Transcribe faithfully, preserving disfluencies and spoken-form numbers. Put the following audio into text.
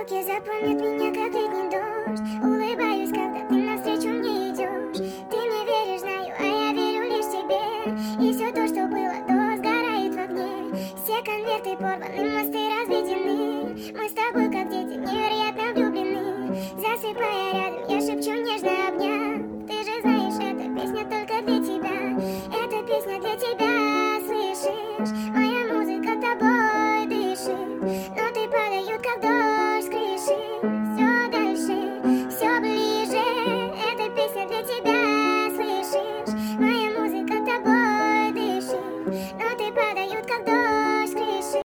Руки запомнят меня, как летний дождь. Улыбаюсь, когда ты навстречу мне идешь. Ты мне веришь, знаю, а я верю лишь тебе. И все то, что было до, сгорает в огне. Все конверты порваны, мосты разведены. Мы с тобой, как дети, невероятно влюблены. Засыпая рядом, я шепчу нежно